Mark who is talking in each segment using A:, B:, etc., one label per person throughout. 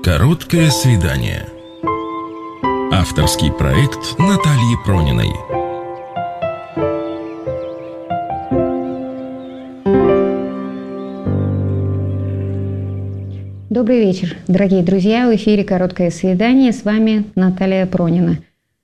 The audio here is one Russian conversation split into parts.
A: Короткое свидание. Авторский проект Натальи Прониной.
B: Добрый вечер, дорогие друзья. В эфире «Короткое свидание». С вами Наталья Пронина.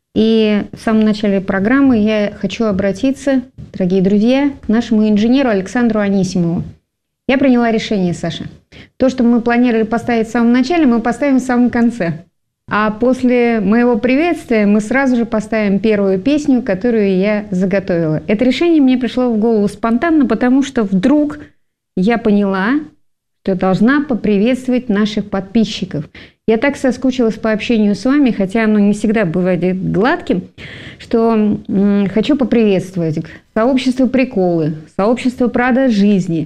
B: И в самом начале программы я хочу обратиться, дорогие друзья, к нашему инженеру Александру Анисимову. Я приняла решение, Саша. То, что мы планировали поставить в самом начале, мы поставим в самом конце. А после моего приветствия мы сразу же поставим первую песню, которую я заготовила. Это решение мне пришло в голову спонтанно, потому что вдруг я поняла, что должна поприветствовать наших подписчиков. Я так соскучилась по общению с вами, хотя оно не всегда бывает гладким, что хочу поприветствовать сообщество «Приколы», сообщество «Правда жизни»,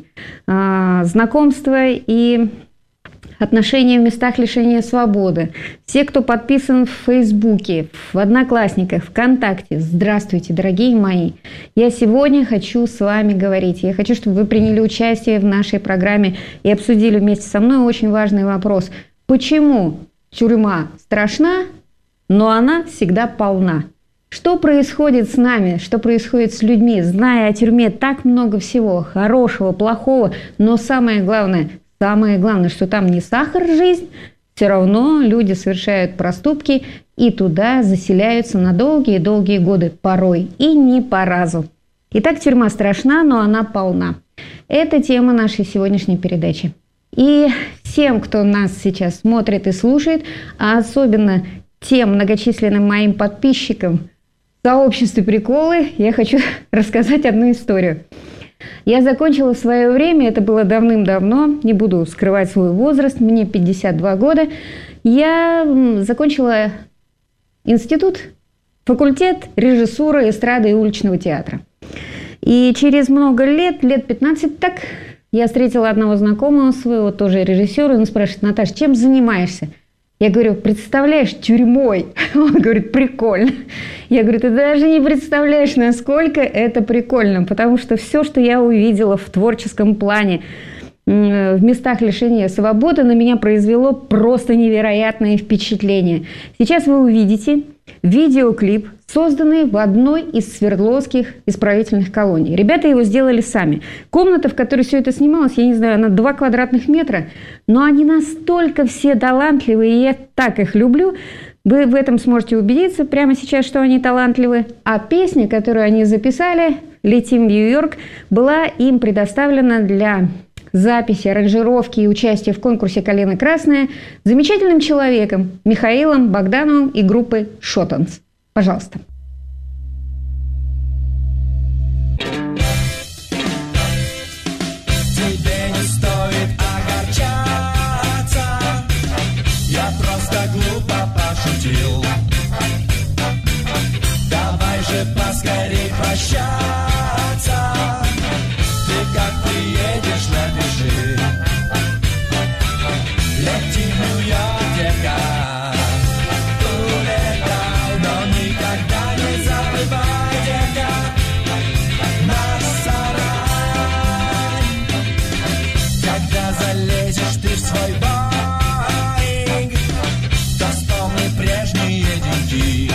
B: знакомства и отношения в местах лишения свободы. Все, кто подписан в Фейсбуке, в Одноклассниках, ВКонтакте. Здравствуйте, дорогие мои. Я сегодня хочу с вами говорить. Я хочу, чтобы вы приняли участие в нашей программе и обсудили вместе со мной очень важный вопрос. Почему тюрьма страшна, но она всегда полна? Что происходит с нами, что происходит с людьми, зная о тюрьме так много всего, хорошего, плохого, но самое главное, что там не сахар жизнь, все равно люди совершают проступки и туда заселяются на долгие-долгие годы, порой и не по разу. Итак, тюрьма страшна, но она полна. Это тема нашей сегодняшней передачи. И всем, кто нас сейчас смотрит и слушает, а особенно тем многочисленным моим подписчикам в сообществе «Приколы», я хочу рассказать одну историю. Я закончила в свое время, это было давным-давно, не буду скрывать свой возраст, мне 52 года. Я закончила институт, факультет режиссуры, эстрады и уличного театра. И через много лет 15 так, я встретила одного знакомого своего, тоже режиссера, он спрашивает: Наташа, чем занимаешься? Я говорю: представляешь, тюрьмой. Он говорит: прикольно. Я говорю: ты даже не представляешь, насколько это прикольно, потому что все, что я увидела в творческом плане, в местах лишения свободы, на меня произвело просто невероятное впечатление. Сейчас вы увидите видеоклип, созданный в одной из свердловских исправительных колоний. Ребята его сделали сами. Комната, в которой все это снималось, я не знаю, она 2 квадратных метра, но они настолько все талантливые, и я так их люблю. Вы в этом сможете убедиться прямо сейчас, что они талантливы. А песня, которую они записали, «Летим в Нью-Йорк», была им предоставлена для записи, аранжировки и участия в конкурсе «Калина красная» замечательным человеком Михаилом Богдановым и группой «Шотанс». Пожалуйста.
C: Тебе не стоит огорчаться, я просто глупо пошутил. Давай же поскорей прощаться, ты как приедешь, напиши. Лети в Нью-Йорк, дека. Улетай, но никогда не забывай, дека, наш сарай. Когда залезешь ты в свой Боинг, то вспомни прежние деньги.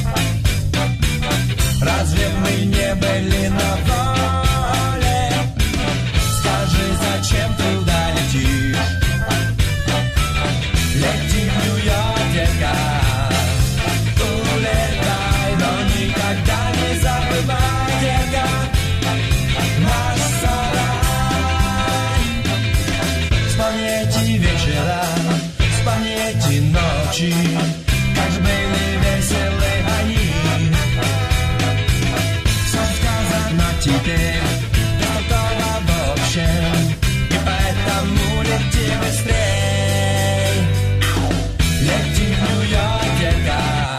C: Разве мы не были на воле? Скажи, зачем ты туда летишь? Лети в Нью-Йорк, дека. Улетай, но никогда не забывай, дека, наш сарай. Вспомни эти вечера, вспомни эти ночи, как же были веселы они. Теперь беспокойно в общем, и поэтому лети быстрей. Лети в Нью-Йорк, дека.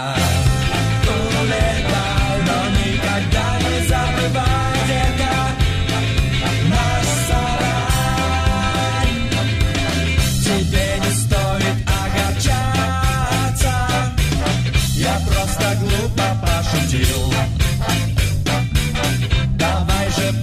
C: Улетай, но никогда не забывай, дека, наш сарай. Тебе не стоит огорчаться, я просто глупо пошутил. Давай же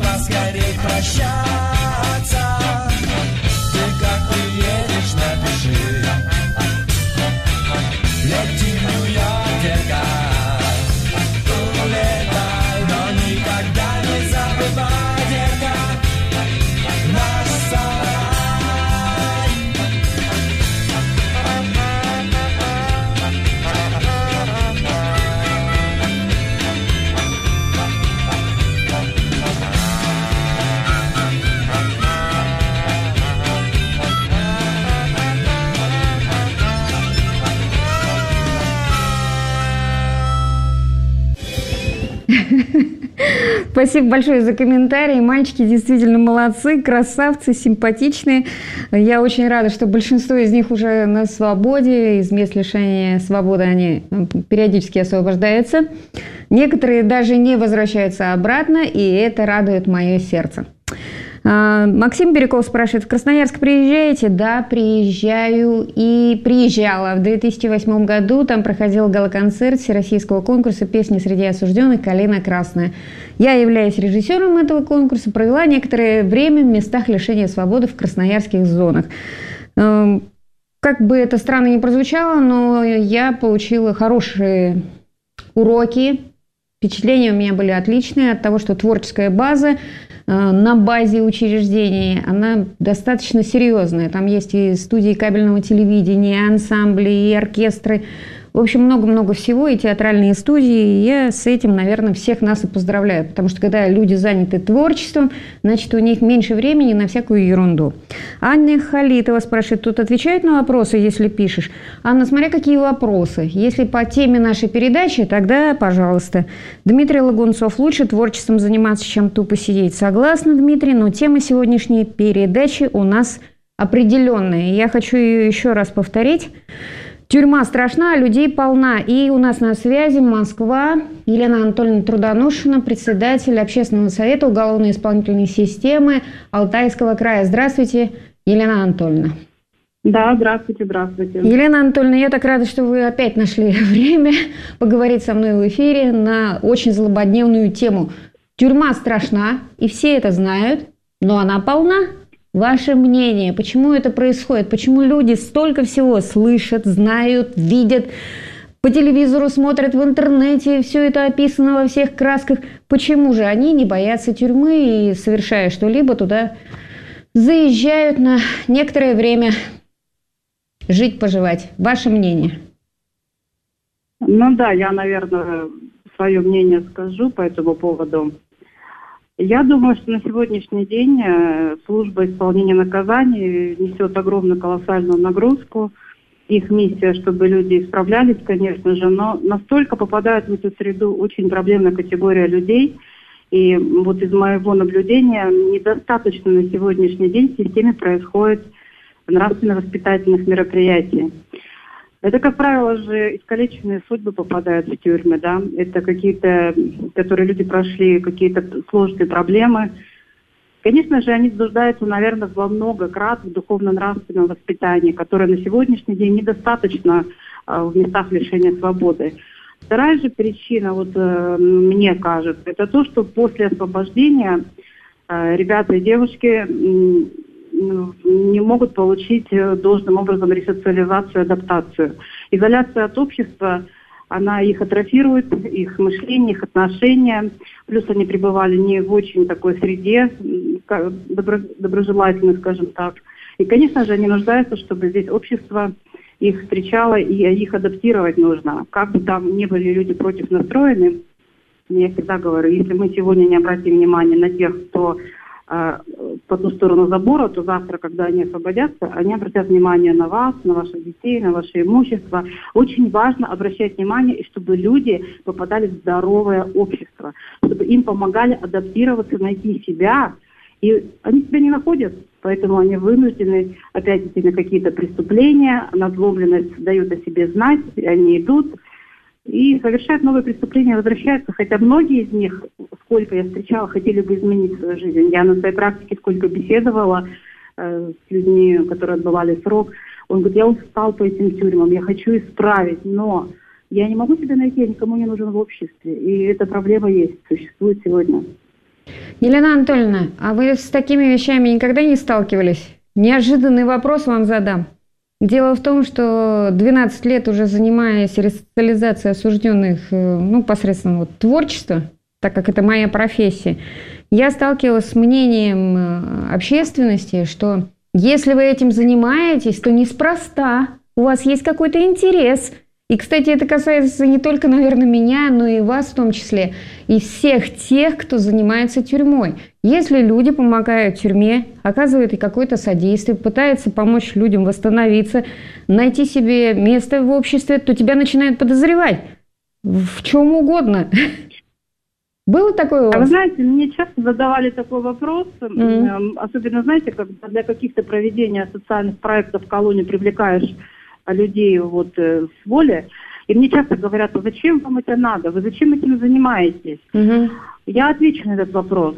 B: Спасибо большое за комментарии. Мальчики действительно молодцы, красавцы, симпатичные. Я очень рада, что большинство из них уже на свободе. Из мест лишения свободы они периодически освобождаются. Некоторые даже не возвращаются обратно, и это радует мое сердце. Максим Бирюков спрашивает, в Красноярск приезжаете? Да, приезжаю и приезжала. В 2008 году там проходил гала-концерт всероссийского конкурса «Песни среди осужденных. Калина красная». Я являюсь режиссером этого конкурса, провела некоторое время в местах лишения свободы в красноярских зонах. Как бы это странно ни прозвучало, но я получила хорошие уроки. Впечатления у меня были отличные от того, что творческая база на базе учреждений, она достаточно серьезная. Там есть и студии кабельного телевидения, и ансамбли, и оркестры. В общем, много-много всего, и театральные студии. И я с этим, наверное, всех нас и поздравляю. Потому что, когда люди заняты творчеством, значит, у них меньше времени на всякую ерунду. Анна Халитова спрашивает, тут отвечают на вопросы, если пишешь? Анна, смотря какие вопросы. Если по теме нашей передачи, тогда пожалуйста. Дмитрий Лагунцов, лучше творчеством заниматься, чем тупо сидеть. Согласна, Дмитрий, но тема сегодняшней передачи у нас определенная. Я хочу ее еще раз повторить. Тюрьма страшна, людей полна. И у нас на связи Москва. Елена Анатольевна Трудонушина, председатель Общественного совета уголовно-исполнительной системы Алтайского края. Здравствуйте, Елена Анатольевна.
D: Да, здравствуйте, здравствуйте.
B: Елена Анатольевна, я так рада, что вы опять нашли время поговорить со мной в эфире на очень злободневную тему. Тюрьма страшна, и все это знают, но она полна. Ваше мнение, почему это происходит? Почему люди столько всего слышат, знают, видят, по телевизору смотрят, в интернете, все это описано во всех красках? Почему же они не боятся тюрьмы и, совершая что-либо, туда заезжают на некоторое время жить-поживать? Ваше мнение?
D: Ну да, я, наверное, свое мнение скажу по этому поводу. Я думаю, что на сегодняшний день служба исполнения наказаний несет огромную колоссальную нагрузку. Их миссия, чтобы люди исправлялись, конечно же, но настолько попадают в эту среду очень проблемная категория людей. И вот из моего наблюдения недостаточно на сегодняшний день в системе происходит нравственно-воспитательных мероприятий. Это, как правило, же искалеченные судьбы попадают в тюрьмы, да. Это какие-то, которые люди прошли, какие-то сложные проблемы. Конечно же, они нуждаются, наверное, во много крат в духовно-нравственном воспитании, которое на сегодняшний день недостаточно в местах лишения свободы. Вторая же причина, вот мне кажется, это то, что после освобождения ребята и девушки не могут получить должным образом ресоциализацию, адаптацию. Изоляция от общества, она их атрофирует, их мышление, их отношения. Плюс они пребывали не в очень такой среде, доброжелательной, скажем так. И, конечно же, они нуждаются, чтобы здесь общество их встречало, и их адаптировать нужно. Как бы там ни были люди против настроены, я всегда говорю, если мы сегодня не обратим внимание на тех, кто по ту сторону забора, то завтра, когда они освободятся, они обратят внимание на вас, на ваших детей, на ваше имущество. Очень важно обращать внимание, и чтобы люди попадали в здоровое общество, чтобы им помогали адаптироваться, найти себя. И они себя не находят, поэтому они вынуждены опять идти на какие-то преступления, назломленность дают о себе знать, и они идут и совершают новые преступления, возвращаются. Хотя многие из них, сколько я встречала, хотели бы изменить свою жизнь. Я на своей практике сколько беседовала с людьми, которые отбывали срок. Он говорит, я устал по этим тюрьмам, я хочу исправить, но я не могу себя найти, я никому не нужен в обществе. И эта проблема есть, существует сегодня.
B: Елена Анатольевна, а вы с такими вещами никогда не сталкивались? Неожиданный вопрос вам задам. Дело в том, что 12 лет уже занимаясь ресоциализацией осужденных, посредством творчества, так как это моя профессия, я сталкивалась с мнением общественности, что если вы этим занимаетесь, то неспроста, у вас есть какой-то интерес. И, кстати, это касается не только, наверное, меня, но и вас в том числе, и всех тех, кто занимается тюрьмой. Если люди помогают тюрьме, оказывают и какое-то содействие, пытаются помочь людям восстановиться, найти себе место в обществе, то тебя начинают подозревать в чем угодно. Было такое у
D: А вы
B: вас?
D: знаете, мне часто задавали такой вопрос, особенно, знаете, когда для каких-то проведения социальных проектов в колонии привлекаешь людей вот с воли, и мне часто говорят: а зачем вам это надо, вы зачем этим занимаетесь?
B: Мгм.
D: Я отвечу на этот вопрос.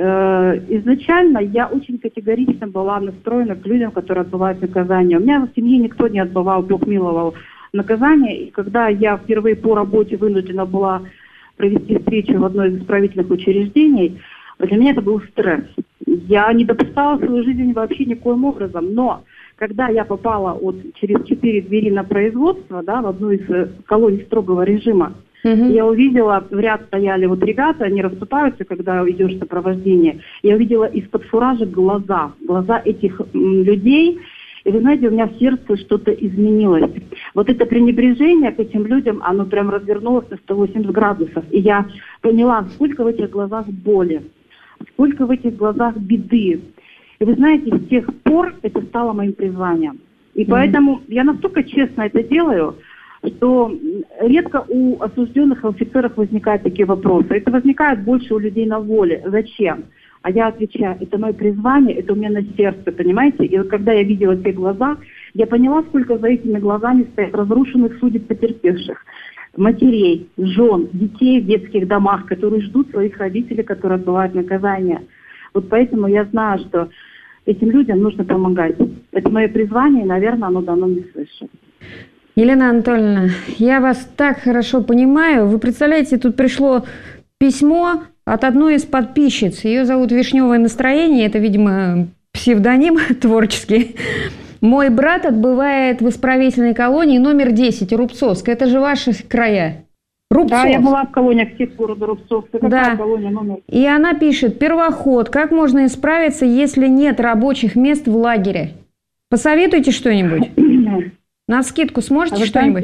D: Изначально я очень категорично была настроена к людям, которые отбывают наказание. У меня в семье никто не отбывал, Бог миловал, наказание. И когда я впервые по работе вынуждена была провести встречу в одной из исправительных учреждений, для меня это был стресс. Я не допускала свою жизнь вообще никоим образом. Но когда я попала через 4 двери на производство, да, в одну из колоний строгого режима, я увидела, в ряд стояли ребята, они расступаются, когда идешь в сопровождение. Я увидела из-под фуражек глаза этих людей. И вы знаете, у меня в сердце что-то изменилось. Вот это пренебрежение к этим людям, оно прям развернулось на 180 градусов. И я поняла, сколько в этих глазах боли, сколько в этих глазах беды. И вы знаете, с тех пор это стало моим призванием. И поэтому я настолько честно это делаю, что редко у осужденных офицеров возникают такие вопросы. Это возникает больше у людей на воле. Зачем? А я отвечаю: это мое призвание, это у меня на сердце, понимаете? И вот когда я видела те глаза, я поняла, сколько за этими глазами стоит разрушенных судеб потерпевших, матерей, жен, детей в детских домах, которые ждут своих родителей, которые отбывают наказание. Вот поэтому я знаю, что этим людям нужно помогать. Это мое призвание, и, наверное, оно дано мне свыше.
B: Елена Анатольевна, я вас так хорошо понимаю. Вы представляете, тут пришло письмо от одной из подписчиц. Ее зовут Вишневое настроение. Это, видимо, псевдоним творческий. Мой брат отбывает в исправительной колонии номер 10, Рубцовск. Это же ваши края. Рубцовск.
D: Да, я была в колониях всех города Рубцовск. Какая колония номер?
B: И она пишет: первоход, как можно исправиться, если нет рабочих мест в лагере? Посоветуйте что-нибудь. Навскидку сможете что-нибудь?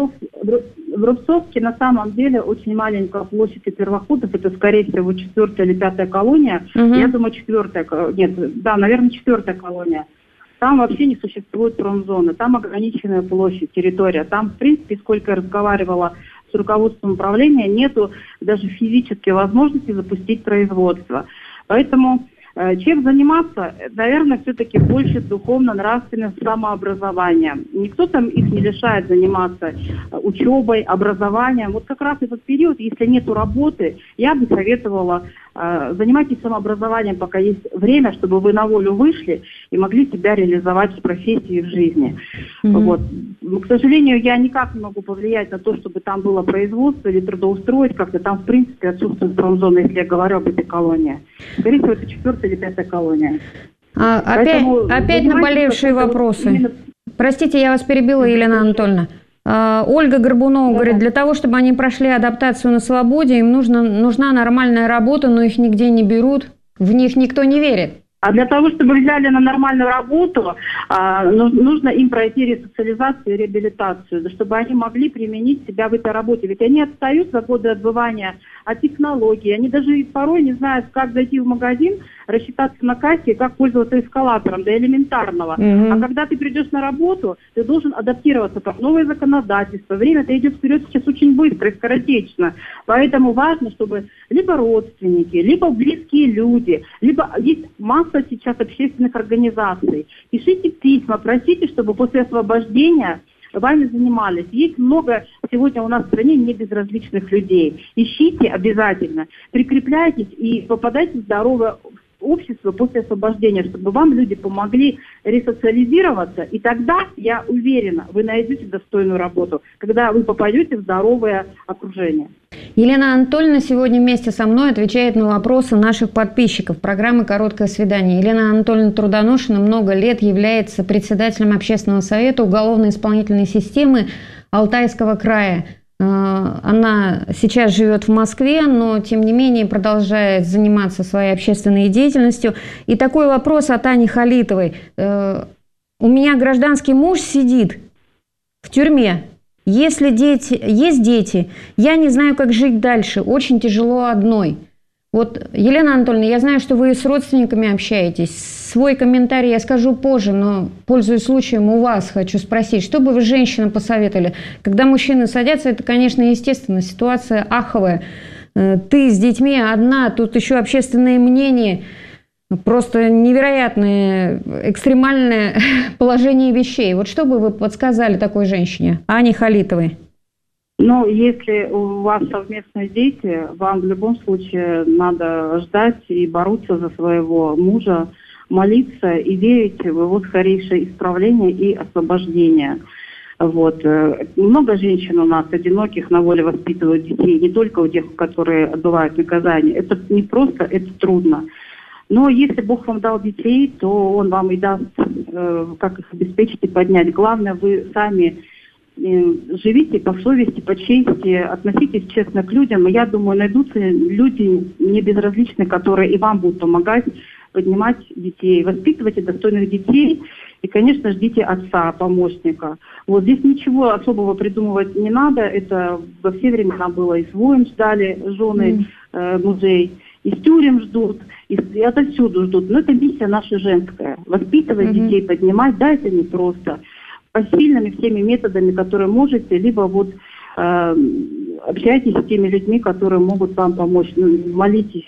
D: В Рубцовске на самом деле очень маленькая площадь первоходов. Это, скорее всего, 4-я или 5-я колония. Я думаю, 4-я. Нет, да, наверное, 4-я колония. Там вообще не существует промзоны. Там ограниченная площадь, территория. Там, в принципе, сколько я разговаривала с руководством управления, нету даже физической возможности запустить производство. Поэтому чем заниматься? Наверное, все-таки больше духовно-нравственным самообразованием. Никто там их не лишает заниматься учебой, образованием. Вот как раз этот период, если нету работы, я бы советовала занимайтесь самообразованием, пока есть время, чтобы вы на волю вышли и могли себя реализовать в профессии и в жизни. Вот. К сожалению, я никак не могу повлиять на то, чтобы там было производство или трудоустроить как-то. Там, в принципе, отсутствует промзона, если я говорю об этой колонии. Скорее всего, это 4-я или 5-я колония.
B: Опять наболевшие вопросы. Простите, я вас перебила, Елена Анатольевна. Ольга Горбунова говорит, для того, чтобы они прошли адаптацию на свободе, им нужна нормальная работа, но их нигде не берут, в них никто не верит.
D: А для того, чтобы взяли на нормальную работу, нужно им пройти ресоциализацию и реабилитацию, чтобы они могли применить себя в этой работе. Ведь они отстают за годы отбывания от технологий. Они даже порой не знают, как зайти в магазин, рассчитаться на кассе, как пользоваться эскалатором, до элементарного. А когда ты придешь на работу, ты должен адаптироваться под новое законодательство. Время-то идет вперед сейчас очень быстро и скоротечно. Поэтому важно, чтобы либо родственники, либо близкие люди, либо есть масса сейчас общественных организаций. Пишите письма, просите, чтобы после освобождения вами занимались. Есть много сегодня у нас в стране небезразличных людей. Ищите обязательно, прикрепляйтесь и попадайте в здоровое общество после освобождения, чтобы вам люди помогли ресоциализироваться, и тогда, я уверена, вы найдете достойную работу, когда вы попадете в здоровое окружение.
B: Елена Анатольевна сегодня вместе со мной отвечает на вопросы наших подписчиков программы «Короткое свидание». Елена Анатольевна Трудоношина много лет является председателем Общественного совета уголовно-исполнительной системы Алтайского края. Она сейчас живет в Москве, но, тем не менее, продолжает заниматься своей общественной деятельностью. И такой вопрос от Ани Халитовой. У меня гражданский муж сидит в тюрьме. Если есть дети, я не знаю, как жить дальше. Очень тяжело одной. Вот, Елена Анатольевна, я знаю, что вы с родственниками общаетесь. Свой комментарий я скажу позже, но, пользуясь случаем, у вас хочу спросить, что бы вы женщинам посоветовали? Когда мужчины садятся, это, конечно, естественно, ситуация аховая. ты с детьми одна, тут еще общественное мнение. Просто невероятное, экстремальное положение вещей. Вот что бы вы подсказали такой женщине, Ане Халитовой?
D: Ну, если у вас совместные дети, вам в любом случае надо ждать и бороться за своего мужа, молиться и верить в его скорейшее исправление и освобождение. Вот. Много женщин у нас одиноких на воле воспитывают детей, не только у тех, которые отбывают наказание. Это не просто, это трудно. Но если Бог вам дал детей, то Он вам и даст, как их обеспечить и поднять. Главное, вы сами живите по совести, по чести, относитесь честно к людям. И я думаю, найдутся люди не безразличные, которые и вам будут помогать поднимать детей. Воспитывайте достойных детей. И, конечно, ждите отца, помощника. Вот здесь ничего особого придумывать не надо. Это во все времена было. Из войн ждали жены мужей. Из тюрем ждут, и отовсюду ждут. Но это миссия наша женская. Воспитывать детей, поднимать, да, это непросто. Посильными всеми методами, которые можете, либо вот общайтесь с теми людьми, которые могут вам помочь. Ну, молитесь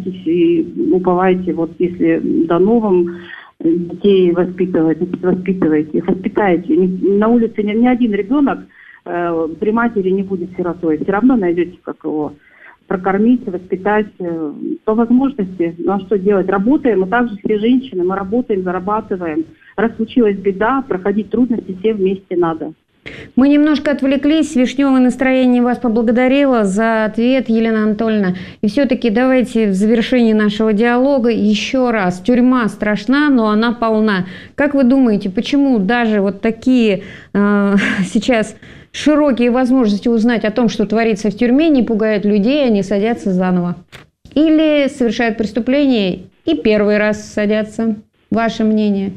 D: и уповайте. Вот если дано вам детей воспитывать, воспитывайте их, воспитайте. На улице ни один ребенок при матери не будет сиротой. Все равно найдете, как его прокормить, воспитать по возможности. Ну а что делать? Работаем, мы также все женщины, мы работаем, зарабатываем. Раз случилась беда, проходить трудности все вместе надо.
B: Мы немножко отвлеклись. Вишневое настроение вас поблагодарила за ответ, Елена Анатольевна. И все-таки давайте в завершении нашего диалога еще раз. Тюрьма страшна, но она полна. Как вы думаете, почему даже вот такие сейчас широкие возможности узнать о том, что творится в тюрьме, не пугают людей, они садятся заново? Или совершают преступление и первый раз садятся? Ваше мнение?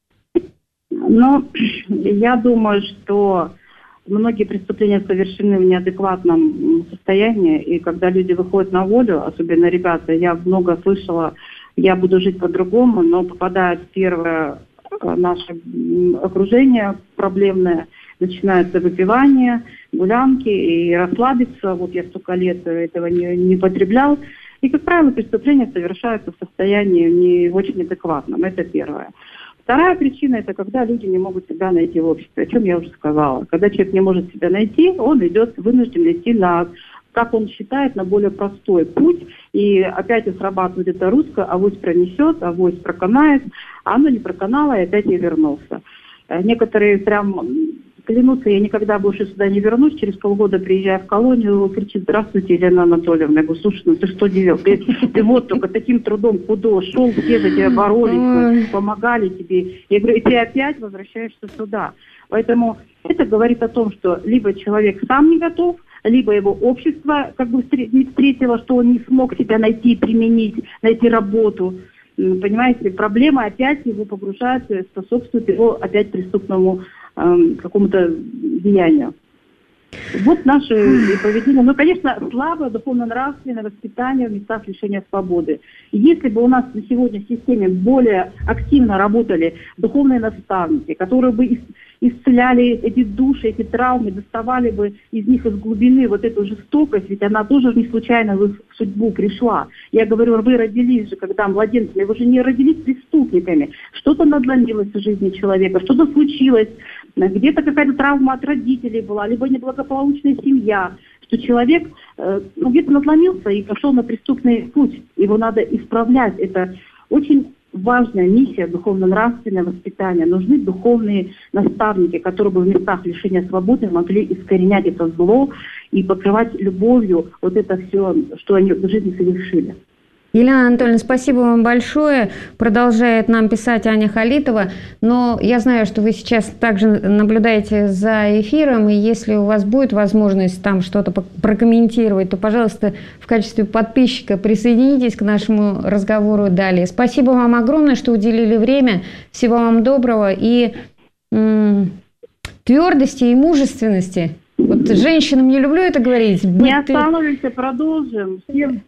D: Ну, я думаю, что многие преступления совершены в неадекватном состоянии, и когда люди выходят на волю, особенно ребята, я много слышала, я буду жить по-другому, но попадают в первое наше окружение проблемное, начинается выпивание, гулянки, и расслабиться, вот я столько лет этого не потреблял, и, как правило, преступления совершаются в состоянии не очень адекватном, это первое. Вторая причина – это когда люди не могут себя найти в обществе, о чем я уже сказала. Когда человек не может себя найти, он идет вынужден идти на, как он считает, на более простой путь. И опять срабатывает это русское: авось пронесет, авось проканает. А оно не проканало, и опять я вернулся. Некоторые прям клянутся: я никогда больше сюда не вернусь. Через полгода, приезжая в колонию, кричит: здравствуйте, Елена Анатольевна. Я говорю: слушай, ну ты что делал? Ты вот только таким трудом куда шел, все за тебя боролись, помогали тебе. Я говорю: и ты опять возвращаешься сюда. Поэтому это говорит о том, что либо человек сам не готов, либо его общество как бы не встретило, что он не смог себя найти, применить, найти работу. Понимаете, проблема опять его погружает, способствует его опять преступному какому-то деянию. Вот наше поведение. Ну, конечно, слабое духовно-нравственное воспитание в местах лишения свободы. Если бы у нас на сегодня в системе более активно работали духовные наставники, которые бы исцеляли эти души, эти травмы, доставали бы из них из глубины вот эту жестокость, ведь она тоже не случайно в их судьбу пришла. Я говорю, вы родились же, когда младенцами, вы же не родились преступниками. Что-то надломилось в жизни человека, что-то случилось, где-то какая-то травма от родителей была, либо неблагополучная семья, что человек где-то надломился и пошел на преступный путь. Его надо исправлять. Это очень важная миссия духовно-нравственное воспитание. Нужны духовные наставники, которые бы в местах лишения свободы могли искоренять это зло и покрывать любовью вот это все, что они в жизни совершили.
B: Елена Анатольевна, спасибо вам большое. Продолжает нам писать Аня Халитова. Но я знаю, что вы сейчас также наблюдаете за эфиром, и если у вас будет возможность там что-то прокомментировать, то, пожалуйста, в качестве подписчика присоединитесь к нашему разговору далее. Спасибо вам огромное, что уделили время. Всего вам доброго и твердости и мужественности. Вот женщинам не люблю это говорить.
D: Не остановимся, продолжим.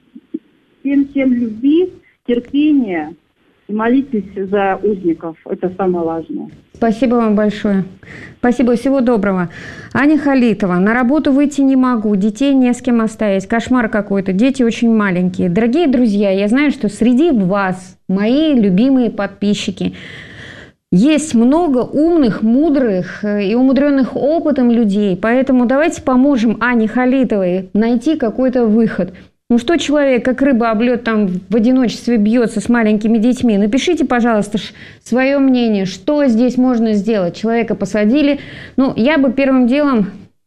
D: Всем любви, терпения и молитесь за узников. Это самое важное.
B: Спасибо вам большое. Спасибо, всего доброго. Аня Халитова. На работу выйти не могу, детей не с кем оставить. Кошмар какой-то, дети очень маленькие. Дорогие друзья, я знаю, что среди вас, мои любимые подписчики, есть много умных, мудрых и умудренных опытом людей. Поэтому давайте поможем Ане Халитовой найти какой-то выход. Ну что человек, как рыба об лед, там в одиночестве бьется с маленькими детьми? Напишите, пожалуйста, свое мнение, что здесь можно сделать. Человека посадили. Ну, я бы первым делом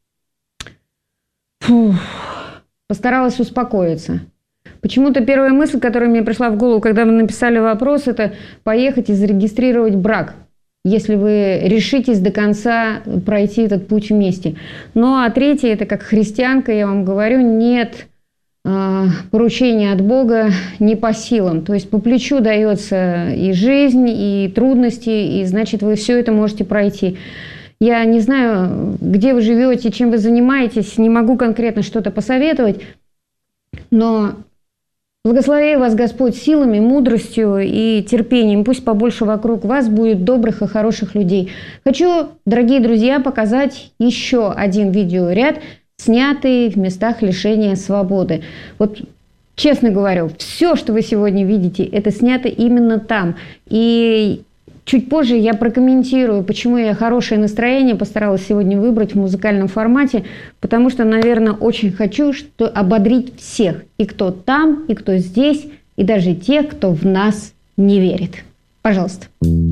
B: постаралась успокоиться. Почему-то первая мысль, которая мне пришла в голову, когда вы написали вопрос, это поехать и зарегистрировать брак, если вы решитесь до конца пройти этот путь вместе. Ну, а третье, это как христианка, я вам говорю, нет поручение от Бога не по силам. То есть по плечу дается и жизнь, и трудности, и значит вы все это можете пройти. Я не знаю, где вы живете, чем вы занимаетесь, не могу конкретно что-то посоветовать, но благословляю вас Господь силами, мудростью и терпением. Пусть побольше вокруг вас будет добрых и хороших людей. Хочу, дорогие друзья, показать еще один видеоряд, снятые в местах лишения свободы. Вот честно говорю, все, что вы сегодня видите, это снято именно там. И чуть позже я прокомментирую, почему я хорошее настроение постаралась сегодня выбрать в музыкальном формате, потому что, наверное, очень хочу ободрить всех, и кто там, и кто здесь, и даже тех, кто в нас не верит. Пожалуйста.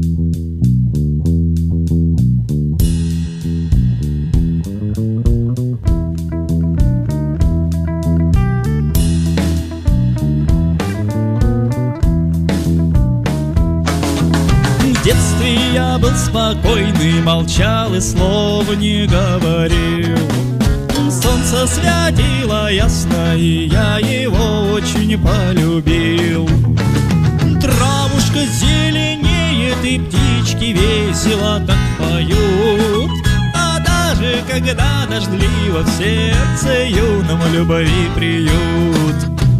C: В детстве я был спокойный, молчал и слов не говорил. Солнце светило ясно, и я его очень полюбил. Травушка зеленеет, и птички весело так поют. А даже когда дождливо, в сердце юном любви приют.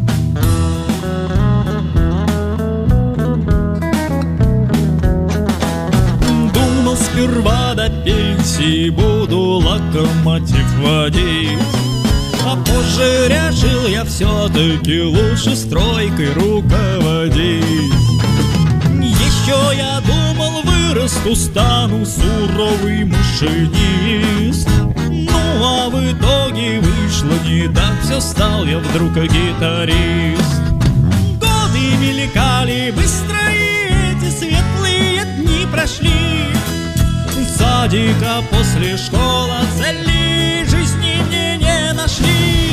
C: Сперва до пенсии буду локомотив водить, а позже решил я все-таки лучше стройкой руководить. Еще я думал, вырасту, стану суровый машинист. Ну а в итоге вышло не так, все стал я вдруг гитарист. Годы мелькали быстро, и эти светлые дни прошли. Садика после школы, цели жизни мне не нашли.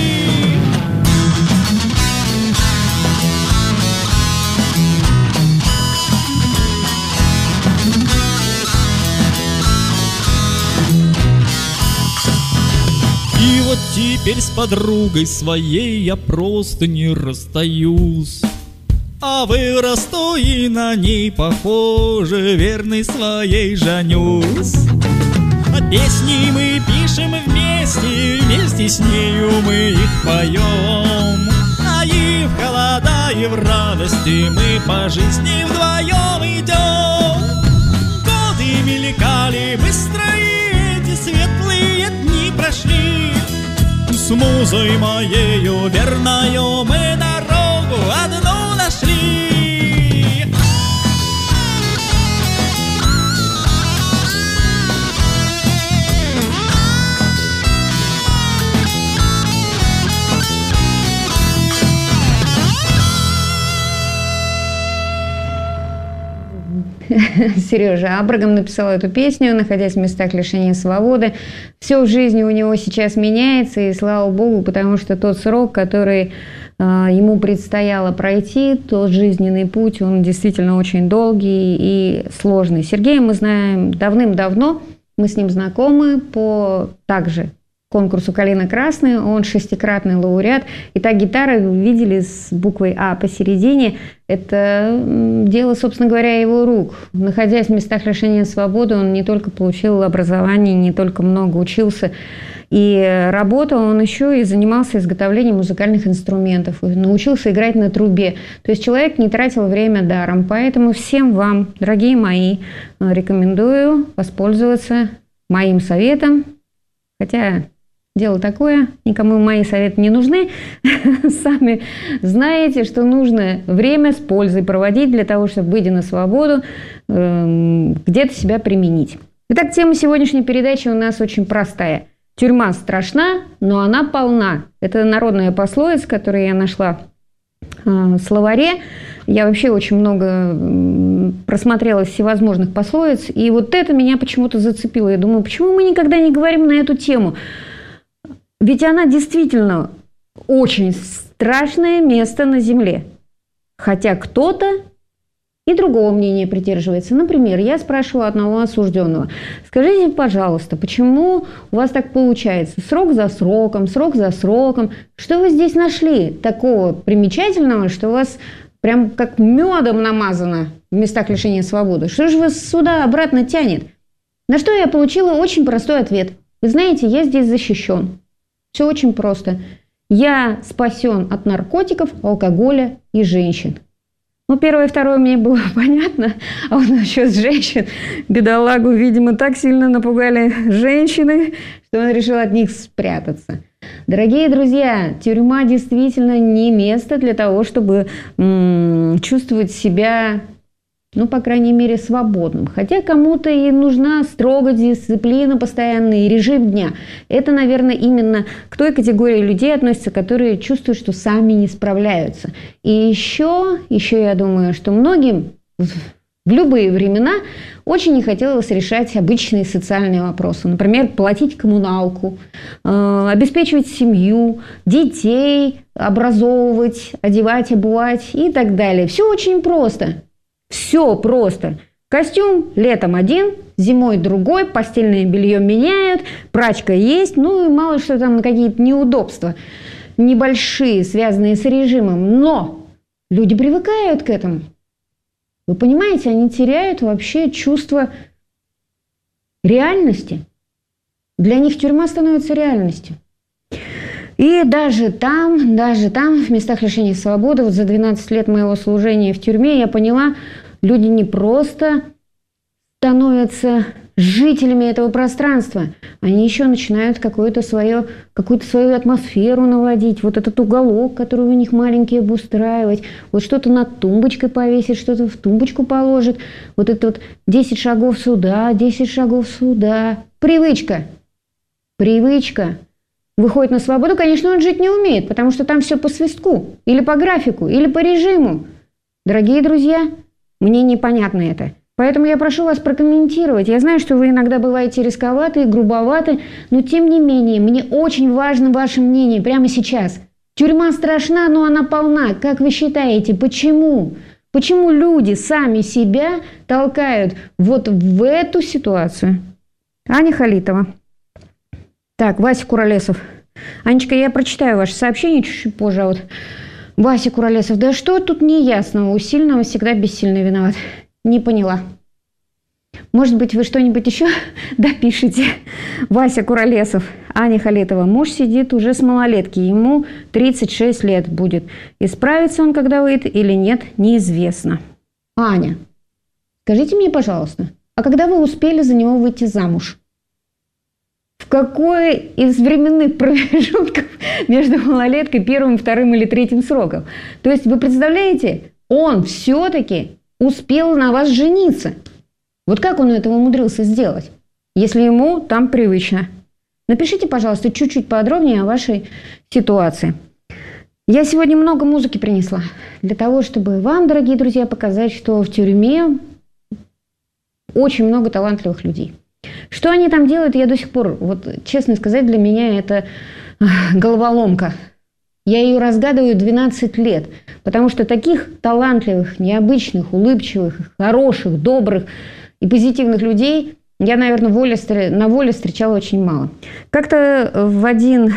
C: И вот теперь с подругой своей я просто не расстаюсь. А вырасту и на ней, похоже, верной своей женюсь. А песни мы пишем вместе, вместе с нею мы их поем. А и в холода, и в радости мы по жизни вдвоем идем. Годы мелькали быстро, и эти светлые дни прошли. С музой моею верною мы дорогу одну нашли.
B: Сережа Абрагам написал эту песню, находясь в местах лишения свободы. Все в жизни у него сейчас меняется, и слава Богу, потому что тот срок, который ему предстояло пройти, тот жизненный путь, он действительно очень долгий и сложный. Сергея мы знаем давным-давно, мы с ним знакомы по также конкурсу «Калина красная», он 6-кратный лауреат. И та гитара, вы видели, с буквой «А» посередине, это дело, собственно говоря, его рук. Находясь в местах лишения свободы, он не только получил образование, не только много учился и работал, он еще и занимался изготовлением музыкальных инструментов, научился играть на трубе. То есть человек не тратил время даром. Поэтому всем вам, дорогие мои, рекомендую воспользоваться моим советом. Хотя дело такое, никому мои советы не нужны. Сами знаете, что нужно время с пользой проводить для того, чтобы, выйдя на свободу, где-то себя применить. Итак, тема сегодняшней передачи у нас очень простая. Тюрьма страшна, но она полна. Это народная пословица, которую я нашла в словаре. Я вообще очень много просмотрела всевозможных пословиц, и вот это меня почему-то зацепило. Я думаю, почему мы никогда не говорим на эту тему? Ведь она действительно очень страшное место на земле. Хотя кто-то и другого мнения придерживается. Например, я спрашивала одного осужденного: скажите, пожалуйста, почему у вас так получается? Срок за сроком, срок за сроком. Что вы здесь нашли такого примечательного, что у вас прям как медом намазано в местах лишения свободы? Что же вас сюда обратно тянет? На что я получила очень простой ответ. Вы знаете, я здесь защищен. Все очень просто. Я спасен от наркотиков, алкоголя и женщин. Ну, первое и второе мне было понятно, а вот насчет женщин, бедолагу, видимо, так сильно напугали женщины, что он решил от них спрятаться. Дорогие друзья, тюрьма действительно не место для того, чтобы чувствовать себя, ну, по крайней мере, свободным. Хотя кому-то и нужна строгая дисциплина постоянная и режим дня. Это, наверное, именно к той категории людей относятся, которые чувствуют, что сами не справляются. И еще я думаю, что многим в любые времена очень не хотелось решать обычные социальные вопросы. Например, платить коммуналку, обеспечивать семью, детей, образовывать, одевать, обувать и так далее. Все очень просто. Все просто. Костюм летом один, зимой другой, постельное белье меняют, прачка есть, ну и мало что там, какие-то неудобства небольшие, связанные с режимом. Но люди привыкают к этому. Вы понимаете, они теряют вообще чувство реальности. Для них тюрьма становится реальностью. И даже там, в местах лишения свободы, вот за 12 лет моего служения в тюрьме, я поняла, люди не просто становятся жителями этого пространства, они еще начинают какую-то свою атмосферу наводить, вот этот уголок, который у них маленький, обустраивать, вот что-то над тумбочкой повесить, что-то в тумбочку положит, вот это вот 10 шагов сюда, 10 шагов сюда. Привычка. Выходит на свободу, конечно, он жить не умеет, потому что там все по свистку, или по графику, или по режиму. Дорогие друзья, мне непонятно это. Поэтому я прошу вас прокомментировать. Я знаю, что вы иногда бываете рисковаты и грубоваты, но тем не менее, мне очень важно ваше мнение прямо сейчас. Тюрьма страшна, но она полна. Как вы считаете, почему? Почему люди сами себя толкают вот в эту ситуацию? Аня Халитова. Так, Вася Куролесов. Анечка, я прочитаю ваше сообщение чуть-чуть позже. А вот Вася Куролесов. Да что тут неясного? У сильного всегда бессильный виноват. Не поняла. Может быть, вы что-нибудь еще допишите? Вася Куролесов. Аня Халитова. Муж сидит уже с малолетки. Ему 36 лет будет. Исправится он, когда выйдет, или нет, неизвестно. Аня, скажите мне, пожалуйста, а когда вы успели за него выйти замуж? В какой из временных промежутков между малолеткой, первым, вторым или третьим сроком? То есть, вы представляете, он все-таки успел на вас жениться. Вот как он этого умудрился сделать, если ему там привычно? Напишите, пожалуйста, чуть-чуть подробнее о вашей ситуации. Я сегодня много музыки принесла для того, чтобы вам, дорогие друзья, показать, что в тюрьме очень много талантливых людей. Что они там делают, я до сих пор, вот честно сказать, для меня это головоломка. Я ее разгадываю 12 лет, потому что таких талантливых, необычных, улыбчивых, хороших, добрых и позитивных людей я, наверное, на воле встречала очень мало. Как-то в один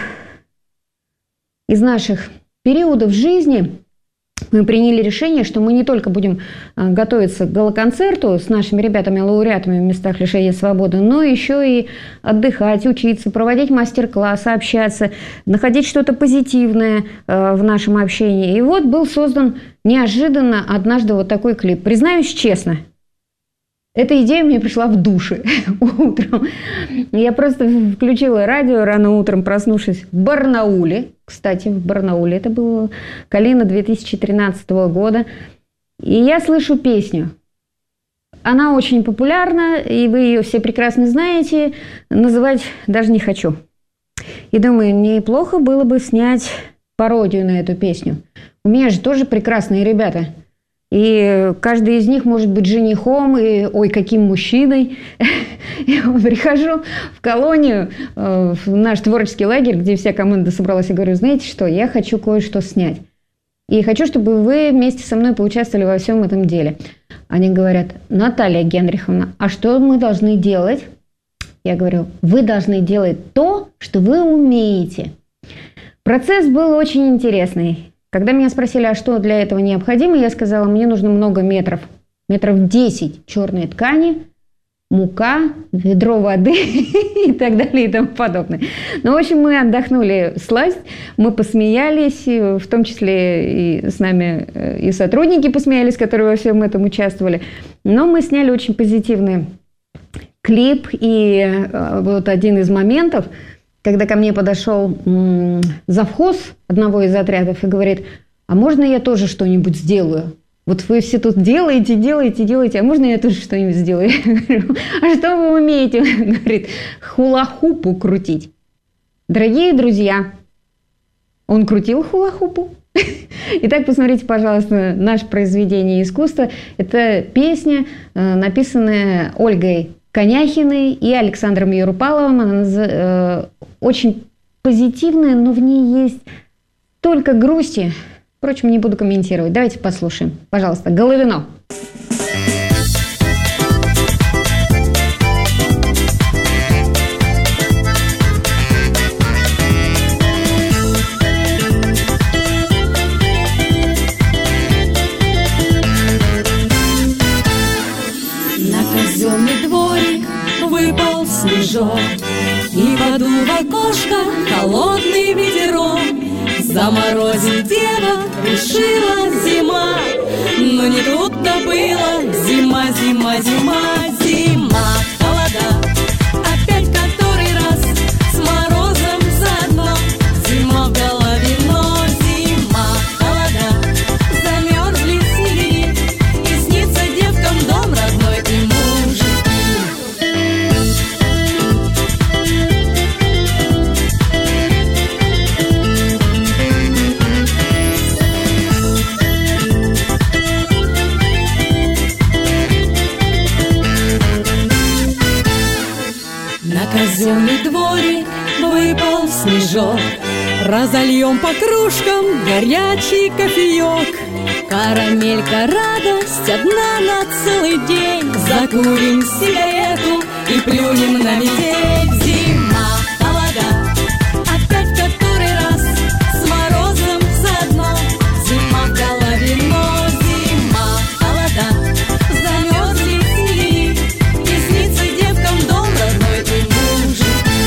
B: из наших периодов жизни мы приняли решение, что мы не только будем готовиться к галоконцерту с нашими ребятами-лауреатами в местах лишения свободы, но еще и отдыхать, учиться, проводить мастер-классы, общаться, находить что-то позитивное в нашем общении. И вот был создан неожиданно однажды вот такой клип. Признаюсь честно, эта идея мне пришла в душе утром. Я просто включила радио рано утром, проснувшись в Барнауле. Кстати, в Барнауле. Это было Калина 2013 года. И я слышу песню. Она очень популярна, и вы ее все прекрасно знаете. Называть даже не хочу. И думаю, неплохо было бы снять пародию на эту песню. У меня же тоже прекрасные ребята. И каждый из них может быть женихом, и ой, каким мужчиной. Я прихожу в колонию, в наш творческий лагерь, где вся команда собралась, и говорю, знаете что, я хочу кое-что снять. И хочу, чтобы вы вместе со мной поучаствовали во всем этом деле. Они говорят, Наталья Генриховна, а что мы должны делать? Я говорю, вы должны делать то, что вы умеете. Процесс был очень интересный. Когда меня спросили, а что для этого необходимо, я сказала, мне нужно много метров 10 черной ткани, мука, ведро воды и так далее и тому подобное. Ну, в общем, мы отдохнули всласть, мы посмеялись, в том числе и с нами и сотрудники посмеялись, которые во всем этом участвовали. Но мы сняли очень позитивный клип, и вот один из моментов, когда ко мне подошел завхоз одного из отрядов и говорит, а можно я тоже что-нибудь сделаю? Вот вы все тут делаете, а можно я тоже что-нибудь сделаю? Я говорю, а что вы умеете? Он говорит, хула-хупу крутить. Дорогие друзья, он крутил хула-хупу. Итак, посмотрите, пожалуйста, наше произведение искусства. Это песня, написанная Ольгой Коняхиной и Александром Юрупаловым. Она очень позитивная, но в ней есть только грусти. Впрочем, не буду комментировать. Давайте послушаем. Пожалуйста, Головино.
E: На казенный дворик выпал снежок, и подул в окошко холодный ветерок. Заморозить дева решила зима, но не тут-то было. Зима, зима, зима, зима, холода. Опять который раз с морозом заодно. Зима в голове, но зима, холода. Замерзли снеги, и снится девкам дом родной и мужики. Казенный дворик выпал снежок, разольем по кружкам горячий кофеек. Карамелька, радость одна на целый день. Закурим сигарету и плюнем на метель. Зима, холода, опять который раз с морозом заодно. Зима в голове, но зима, холода. Замерзли снеги, и снится девкам дом родной и мужики.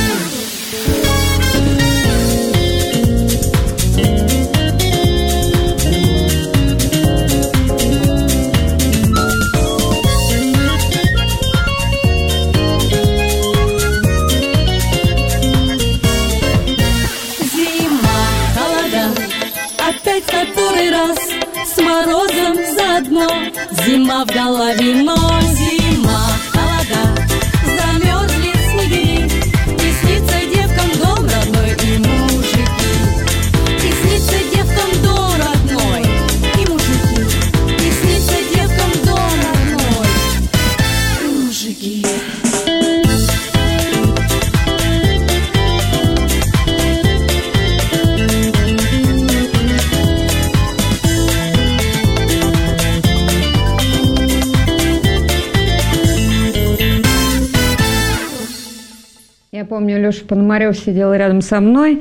E: Опять который раз с морозом заодно. Зима в голове, но зима, холода. Замерзли снеги, и снится девкам дом родной и мужики. И снится девкам дом родной и мужики. И снится девкам дом родной и мужики.
B: помню, Леша Пономарев сидел рядом со мной.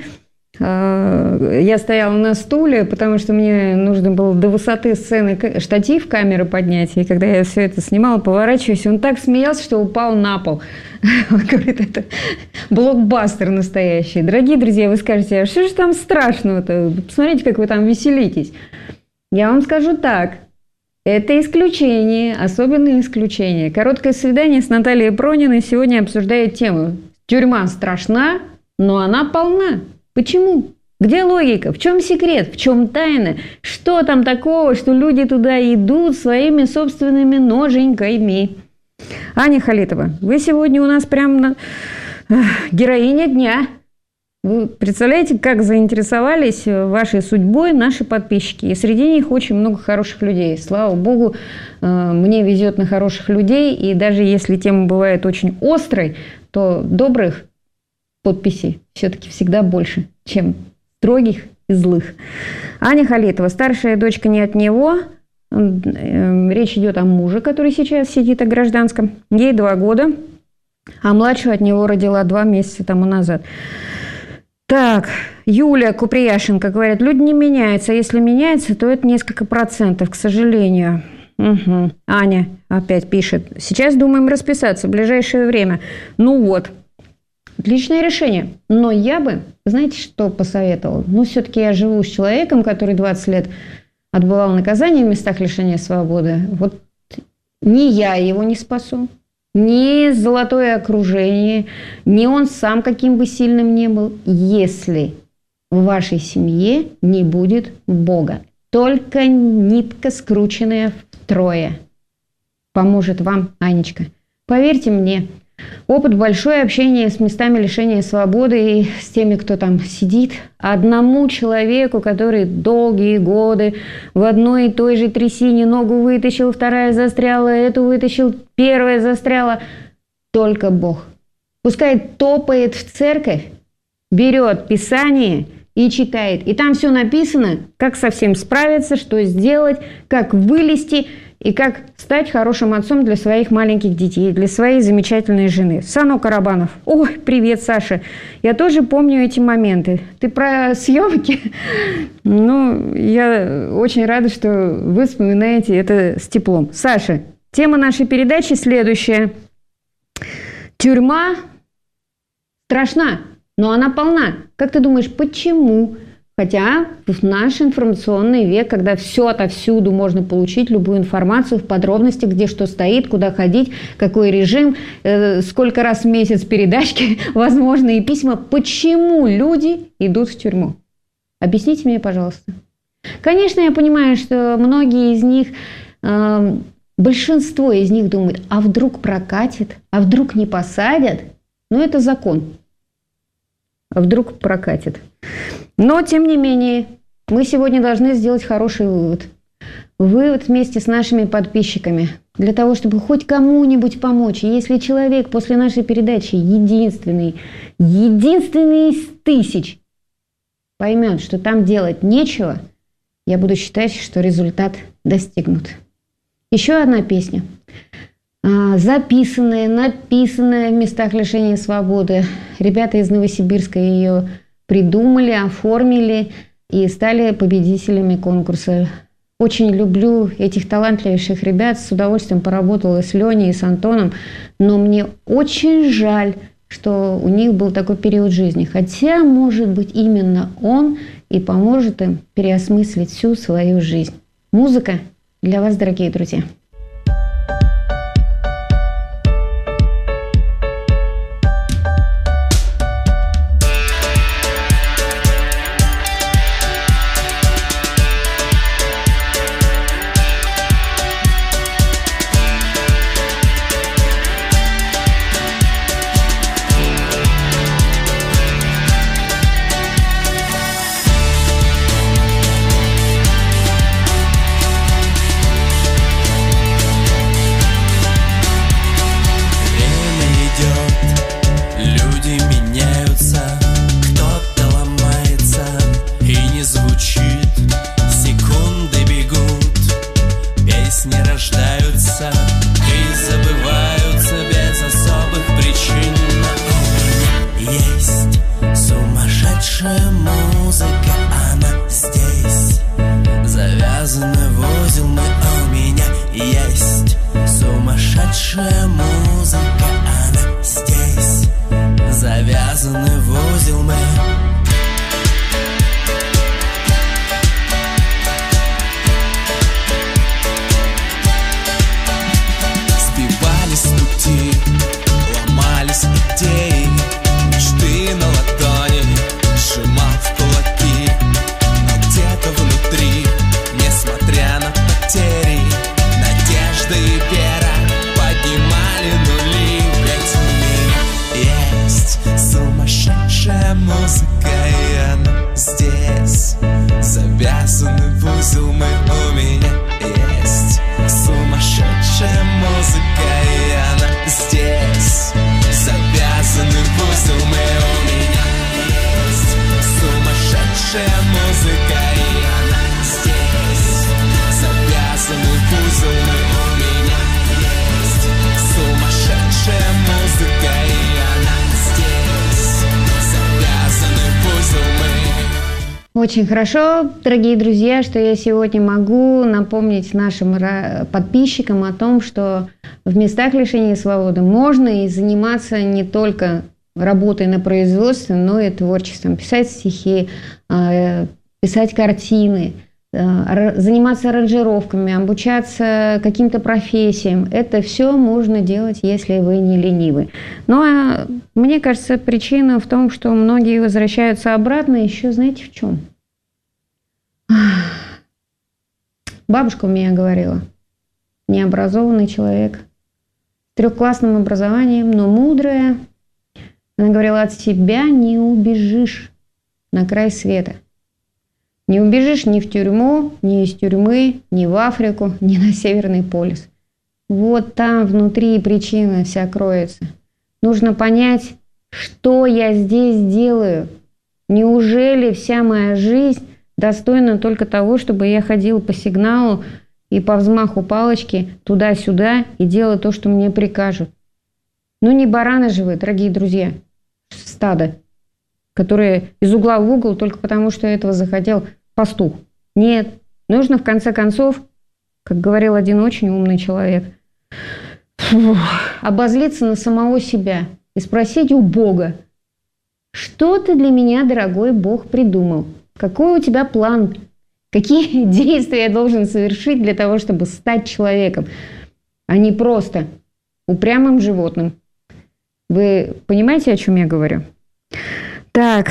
B: Я стояла на стуле, потому что мне нужно было до высоты сцены штатив камеры поднять. И когда я все это снимала, поворачиваюсь, он так смеялся, что упал на пол. Он говорит, это блокбастер настоящий. Дорогие друзья, вы скажете, а что же там страшного-то? Посмотрите, как вы там веселитесь. Я вам скажу так. Это исключение, особенное исключение. Короткое свидание с Натальей Прониной сегодня обсуждает тему. Тюрьма страшна, но она полна. Почему? Где логика? В чем секрет? В чем тайна? Что там такого, что люди туда идут своими собственными ноженьками? Аня Халитова, вы сегодня у нас прям героиня дня. Вы представляете, как заинтересовались вашей судьбой наши подписчики? И среди них очень много хороших людей. Слава богу, мне везет на хороших людей. И даже если тема бывает очень острой, то добрых подписей все-таки всегда больше, чем строгих и злых. Аня Халитова, старшая дочка не от него. Речь идет о муже, который сейчас сидит о гражданском. Ей 2 года, а младшую от него родила 2 месяца тому назад. Так, Юля Куприяшенко говорит, люди не меняются. Если меняются, то это несколько процентов, к сожалению. Угу. Аня опять пишет, сейчас думаем расписаться в ближайшее время. Ну вот. Отличное решение. Но я бы, знаете, что посоветовала? Ну, все-таки я живу с человеком, который 20 лет отбывал наказание в местах лишения свободы. Вот ни я его не спасу, ни золотое окружение, ни он сам каким бы сильным ни был, если в вашей семье не будет Бога. Только нитка, скрученная втрое, поможет вам, Анечка. Поверьте мне, опыт большое общение с местами лишения свободы и с теми, кто там сидит. Одному человеку, который долгие годы в одной и той же трясине ногу вытащил, вторая застряла, эту вытащил, первая застряла. Только Бог. Пускай топает в церковь, берет Писание и читает. И там все написано, как со всем справиться, что сделать, как вылезти и как стать хорошим отцом для своих маленьких детей, для своей замечательной жены. Сано Карабанов. Ой, привет, Саша. Я тоже помню эти моменты. Ты про съемки? Ну, я очень рада, что вы вспоминаете это с теплом. Саша, тема нашей передачи следующая. Тюрьма страшна, но она полна. Как ты думаешь, почему? Хотя в наш информационный век, когда все отовсюду можно получить, любую информацию в подробностях, где что стоит, куда ходить, какой режим, сколько раз в месяц передачки, возможные письма. Почему люди идут в тюрьму? Объясните мне, пожалуйста. Конечно, я понимаю, что многие из них, большинство из них думают, а вдруг прокатит, а вдруг не посадят? Но это закон. А вдруг прокатит. Но, тем не менее, мы сегодня должны сделать хороший вывод. Вывод вместе с нашими подписчиками. Для того, чтобы хоть кому-нибудь помочь. И если человек после нашей передачи единственный из 1000 поймет, что там делать нечего, я буду считать, что результат достигнут. Еще одна песня. Записанная, написанная в местах лишения свободы. Ребята из Новосибирска ее придумали, оформили и стали победителями конкурса. Очень люблю этих талантливейших ребят, с удовольствием поработала с Леней и с Антоном, но мне очень жаль, что у них был такой период жизни. Хотя, может быть, именно он и поможет им переосмыслить всю свою жизнь. Музыка для вас, дорогие друзья.
F: Сумасшедшая музыка, она здесь. Завязаны в узел мы, у меня есть. Сумасшедшая музыка, она здесь. Завязаны в узел мы. Сбивались с пути, ломались идеи, мечты на ладони, сжимал в кулаки. Но где-то внутри, несмотря на потери, надежда и вера поднимали нули. Ведь у меня есть сумасшедшая музыка, и она здесь. Завязаны в узел мы, у меня есть сумасшедшая музыка, и она здесь. Завязаны в узел мы, у меня есть сумасшедшая музыка, и она здесь. Завязаны в узел мы, у меня есть сумасшедшая музыка, и она здесь. Завязаны в узел мы.
B: Очень хорошо, дорогие друзья, что я сегодня могу напомнить нашим подписчикам о том, что в местах лишения свободы можно и заниматься не только работой на производстве, но и творчеством. Писать стихи, писать картины, заниматься аранжировками, обучаться каким-то профессиям. Это все можно делать, если вы не ленивы. Но мне кажется, причина в том, что многие возвращаются обратно, еще знаете в чем? Бабушка у меня говорила, необразованный человек, с 3-классным образованием, но мудрая. Она говорила, от себя не убежишь на край света. Не убежишь ни в тюрьму, ни из тюрьмы, ни в Африку, ни на Северный полюс. Вот там внутри причина вся кроется. Нужно понять, что я здесь делаю. Неужели вся моя жизнь достойна только того, чтобы я ходила по сигналу и по взмаху палочки туда-сюда и делала то, что мне прикажут? Ну не бараны же вы, дорогие друзья, стадо, которые из угла в угол только потому, что этого захотел пастух. Нет, нужно в конце концов, как говорил один очень умный человек, обозлиться на самого себя и спросить у Бога, что ты для меня, дорогой Бог, придумал? Какой у тебя план? Какие действия я должен совершить для того, чтобы стать человеком, а не просто упрямым животным? Вы понимаете, о чем я говорю? Так,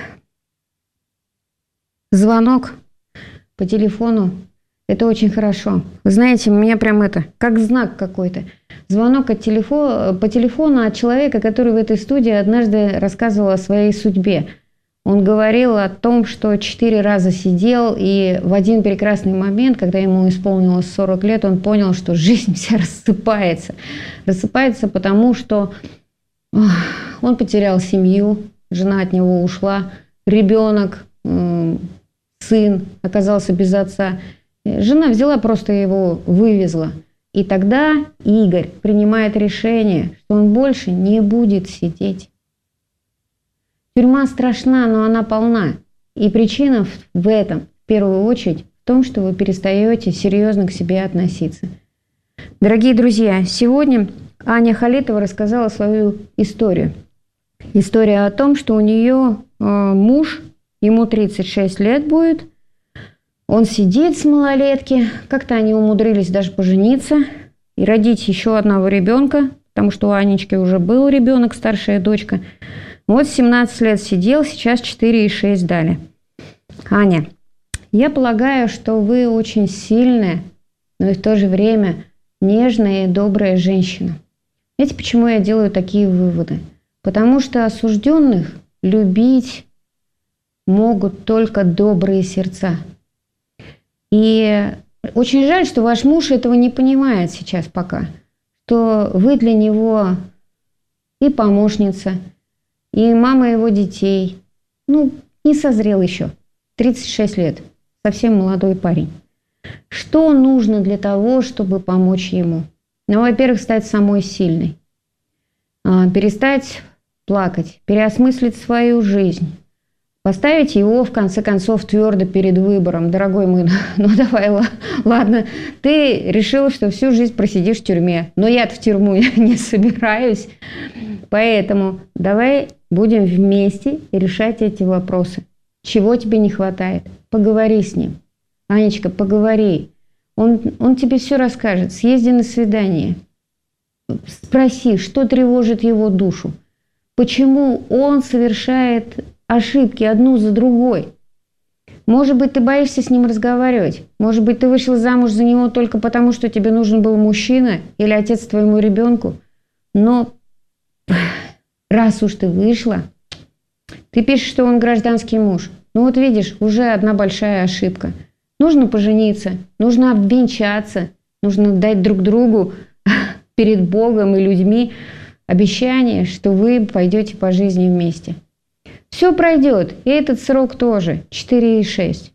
B: звонок по телефону – это очень хорошо. Вы знаете, у меня прям это, как знак какой-то. Звонок по телефону от человека, который в этой студии однажды рассказывал о своей судьбе. Он говорил о том, что 4 раза сидел, и в один прекрасный момент, когда ему исполнилось 40 лет, он понял, что жизнь вся рассыпается. Рассыпается потому, что он потерял семью, жена от него ушла, ребенок, сын оказался без отца. Жена взяла, просто его вывезла. И тогда Игорь принимает решение, что он больше не будет сидеть. Тюрьма страшна, но она полна. И причина в этом, в первую очередь, в том, что вы перестаете серьезно к себе относиться. Дорогие друзья, сегодня Аня Халитова рассказала свою историю. История о том, что у нее муж, ему 36 лет будет, он сидит с малолетки, как-то они умудрились даже пожениться и родить еще одного ребенка, потому что у Анечки уже был ребенок, старшая дочка. Вот 17 лет сидел, сейчас 4,6 дали. Аня, я полагаю, что вы очень сильная, но и в то же время нежная и добрая женщина. Знаете, почему я делаю такие выводы? Потому что осужденных любить могут только добрые сердца. И очень жаль, что ваш муж этого не понимает сейчас пока, что вы для него и помощница, и мама его детей. Ну, не созрел еще, 36 лет, совсем молодой парень. Что нужно для того, чтобы помочь ему? Ну, во-первых, стать самой сильной. Перестать плакать, переосмыслить свою жизнь, поставить его, в конце концов, твердо перед выбором. Дорогой мой, ну давай, ладно, ты решила, что всю жизнь просидишь в тюрьме, но я-то в тюрьму не собираюсь, поэтому давай будем вместе решать эти вопросы. Чего тебе не хватает? Поговори с ним. Анечка, поговори. Он тебе все расскажет. Съезди на свидание. Спроси, что тревожит его душу. Почему он совершает ошибки одну за другой? Может быть, ты боишься с ним разговаривать? Может быть, ты вышла замуж за него только потому, что тебе нужен был мужчина или отец твоему ребенку? Но раз уж ты вышла, ты пишешь, что он гражданский муж. Ну вот видишь, уже одна большая ошибка. Нужно пожениться, нужно обвенчаться, нужно дать друг другу перед Богом и людьми обещание, что вы пойдете по жизни вместе. Все пройдет, и этот срок тоже, 4,6.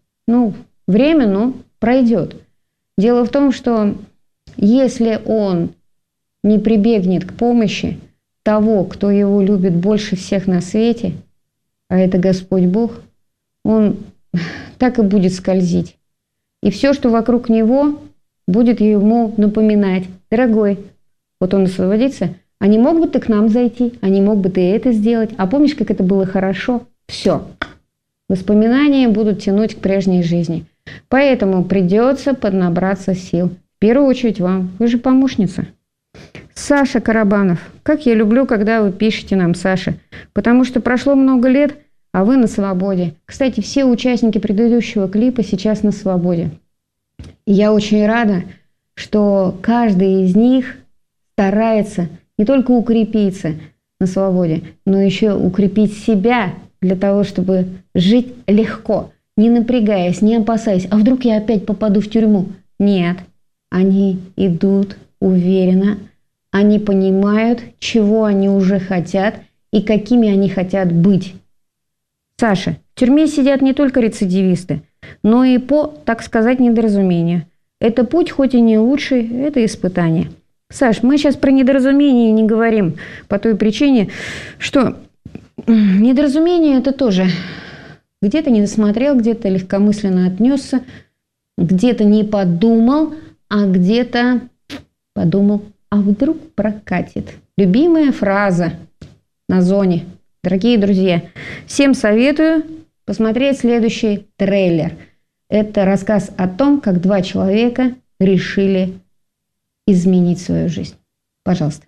B: Время, пройдет. Дело в том, что если он не прибегнет к помощи того, кто его любит больше всех на свете, а это Господь Бог, он так и будет скользить. И все, что вокруг него, будет ему напоминать: дорогой, вот он освободится, а не мог бы ты к нам зайти, а не мог бы ты это сделать, а помнишь, как это было хорошо? Все. Воспоминания будут тянуть к прежней жизни. Поэтому придется поднабраться сил. В первую очередь вам, вы же помощница. Саша Карабанов. Как я люблю, когда вы пишете нам, Саша, потому что прошло много лет, а вы на свободе. Кстати, все участники предыдущего клипа сейчас на свободе. И я очень рада, что каждый из них старается не только укрепиться на свободе, но еще укрепить себя для того, чтобы жить легко, не напрягаясь, не опасаясь. А вдруг я опять попаду в тюрьму? Нет, они идут уверенно, они понимают, чего они уже хотят и какими они хотят быть. Саша, в тюрьме сидят не только рецидивисты, но и по, так сказать, недоразумению. Это путь, хоть и не лучший, это испытание. Саш, мы сейчас про недоразумение не говорим по той причине, что недоразумение это тоже где-то не досмотрел, где-то легкомысленно отнесся, где-то не подумал, а где-то подумал, а вдруг прокатит. Любимая фраза на зоне. Дорогие друзья, всем советую посмотреть следующий трейлер. Это рассказ о том, как два человека решили изменить свою жизнь. Пожалуйста.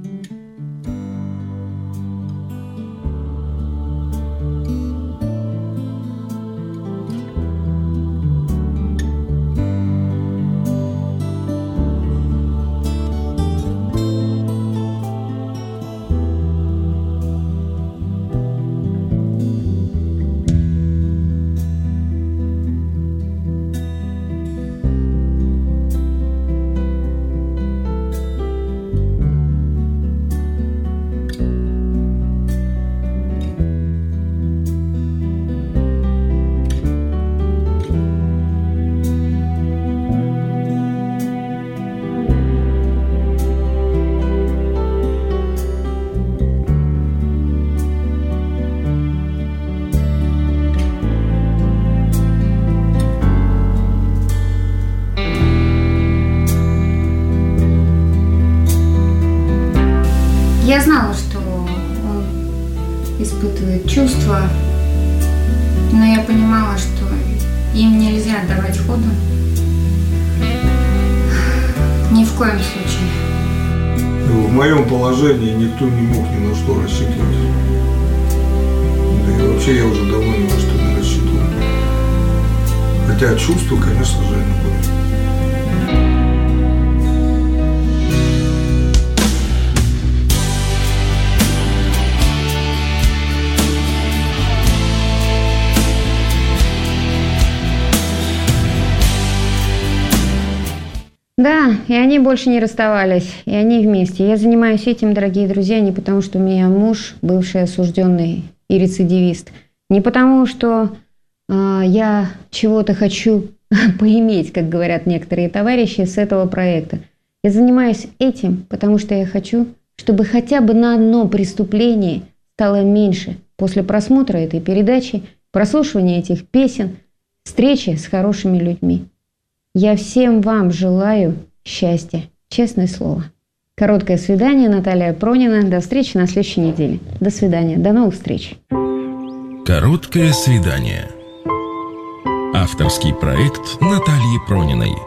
B: Я знала, что он испытывает чувства, но я понимала, что им нельзя давать ходу. Ни в коем случае.
G: В моем положении никто не мог ни на что рассчитывать. Да и вообще я уже давно ни на что не рассчитывал. Хотя чувства, конечно же, были.
B: Да, и они больше не расставались, и они вместе. Я занимаюсь этим, дорогие друзья, не потому, что у меня муж бывший осужденный и рецидивист, не потому, что я чего-то хочу поиметь, как говорят некоторые товарищи, с этого проекта. Я занимаюсь этим, потому что я хочу, чтобы хотя бы на одно преступление стало меньше после просмотра этой передачи, прослушивания этих песен, встречи с хорошими людьми. Я всем вам желаю счастья, честное слово. Короткое свидание, Наталья Пронина. До встречи на следующей неделе. До свидания, до новых встреч.
A: Короткое свидание. Авторский проект Натальи Прониной.